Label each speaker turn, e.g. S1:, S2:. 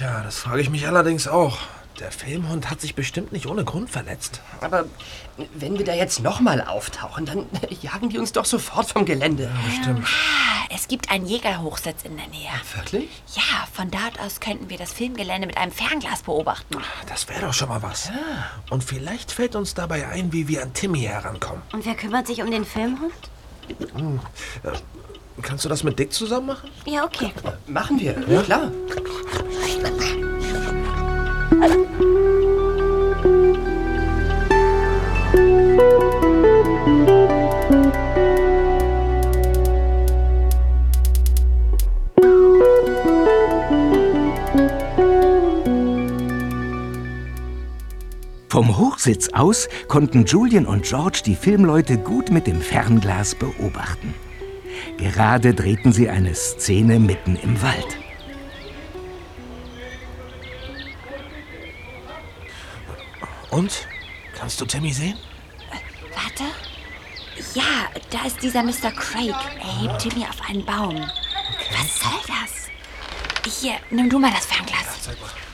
S1: Tja, das frage ich mich allerdings auch. Der Filmhund hat sich bestimmt nicht ohne Grund verletzt.
S2: Aber wenn wir da jetzt nochmal auftauchen, dann jagen die uns doch sofort vom Gelände.
S1: Ja, bestimmt.
S3: Es gibt einen Jägerhochsitz in der Nähe.
S2: Wirklich?
S3: Ja, von dort aus könnten wir das Filmgelände mit einem Fernglas beobachten.
S1: Das wäre doch schon mal was. Ja. Und vielleicht fällt uns dabei ein, wie wir an Timmy herankommen.
S4: Und wer kümmert sich um den Filmhund?
S1: Kannst du das mit Dick zusammen machen?
S4: Ja, okay.
S2: Machen wir, ja klar.
S5: Vom Hochsitz aus konnten Julian und George die Filmleute gut mit dem Fernglas beobachten. Gerade drehten sie eine Szene mitten im Wald.
S1: Und? Kannst du Timmy sehen?
S3: Warte. Ja, da ist dieser Mr. Craig. Er hebt Timmy auf einen Baum. Okay. Was soll das? Hier, nimm du mal das Fernglas.
S1: Ja, zeig mal.